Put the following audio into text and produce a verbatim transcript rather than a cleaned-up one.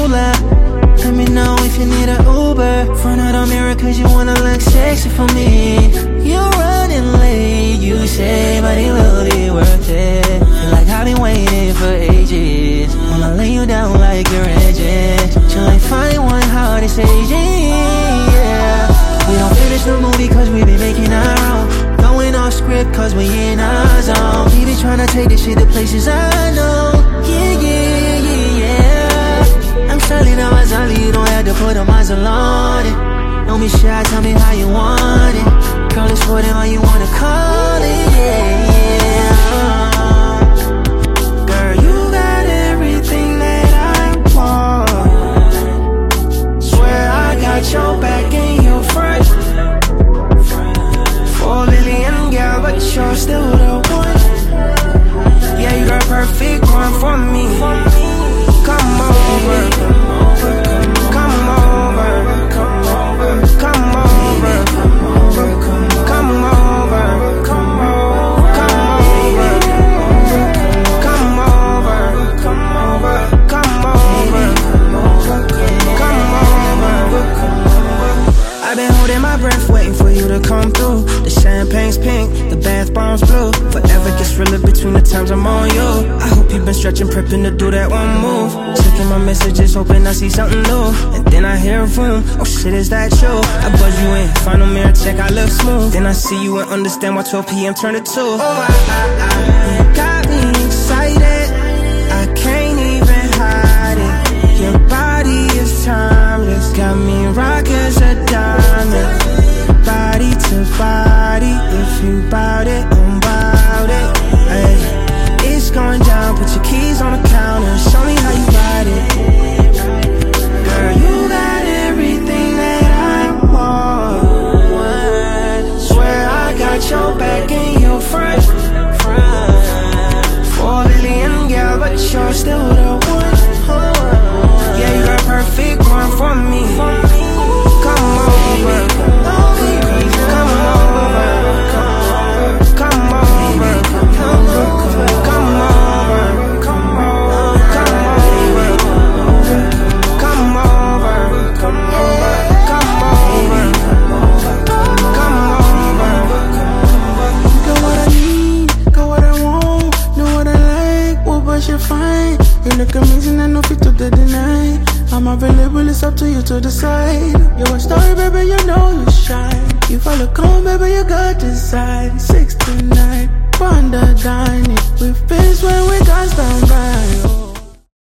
moolah. Let me know if you need an Uber. Front of the mirror cause you wanna look sexy for me. You're running late, you say, but it will be worth it. Feel like I've been waiting for ages. Wanna lay you down like you're edges. Till I find one how this aging, yeah. We don't finish the movie cause we been making our own. Going off script cause we in our zone. We been tryna take this shit to places I know. Yeah, yeah, yeah, yeah. I'm selling out Azali, you don't have to put a muzzle on it. Don't be shy, tell me how you want it. Girl, it's more than all you wanna call it, yeah, yeah. Girl, you got everything that I want. Swear I got your back and your front. Four billion girl, but you're still the one. Yeah, you're a perfect one for me. Come over, come over, come over, come over, come over, come over, come over, come over, come over, come over, come over. I've been holding my breath, waiting for you to come through. The champagne's pink, the bath bomb's blue. Forever gets realer between the times I'm on you. I hope you've been stretching, prepping to do that one move. Checking my messages, hoping I see something new. And then I hear a boom, oh shit, is that true? I buzz you in, final mirror check, I look smooth. Then I see you and understand why twelve p m turned to two. Oh, I, I, I, you got me excited, I can't even hide it. Your body is timeless, got me rock as a diamond. Body to body, if you bout it, I'm bout it. Ay, it's going down, put your keys on the counter, show me how you ride it. Girl, you got everything that I want. Swear I got your back and your front. Four billion girl, but you're still the one. Yeah, you're a perfect one for me. Come over, come over, come over, come over, come over, come over, come over, come over, come over, come over, come over. Got what I need, got what I want, know what I like, what was you find? You look amazing, I know fit to deny. I'm available, it's up to you to decide. You're a star, baby, you know you shine. You follow calm, baby, you got design. Six to nine, Wonder dining. We face when we dance down by.